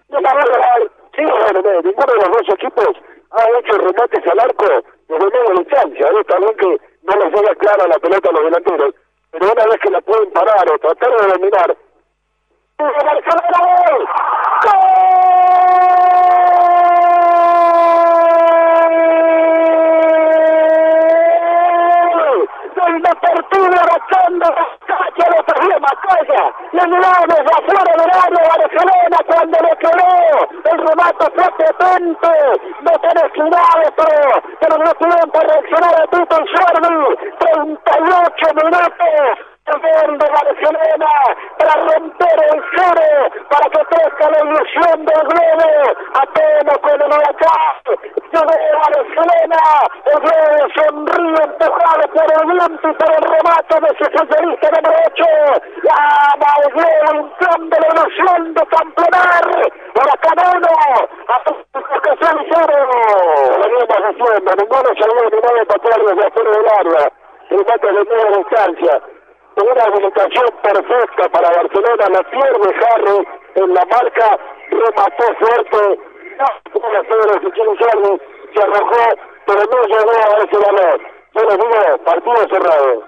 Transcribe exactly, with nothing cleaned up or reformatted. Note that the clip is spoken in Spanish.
No la va a ganar. Sí, bueno, no, ninguno de los dos equipos ha hecho remates al arco desde media distancia. Está bien que no les llega clara la pelota a los delanteros, pero una vez que la pueden parar o tratar de dominar, ¡Barcelona! ¡Gol! ¡Del Deportivo Bachando! ¡Cacha de Pajía Macaya! ¡Le miramos afuera del área a Barcelona cuando le quedó! ¡El remate fue potente! ¡No tenés cuidado, pero, pero no tuvieron para reaccionar a Tito y Jordi! ¡treinta y ocho minutos! El gol de Barcelona para romper el cero, para que crezca la ilusión del globo, apenas con el huracán. Yo veo a Barcelona, el globo sonríe empujado por el viento y por el remate de su futbolista número ocho. Llama el globo inflando la ilusión de campeonar. Huracán uno, a tu que son cero. Venimos diciendo, ninguno se había animado a patear desde afuera del área. Remate de media distancia. Una habilitación perfecta para Barcelona, la pierde Harry en la marca, remató fuerte, no pudo hacer el Chico Jordi, se arrojó, pero no llegó a ese valor. Yo les digo, partido cerrado.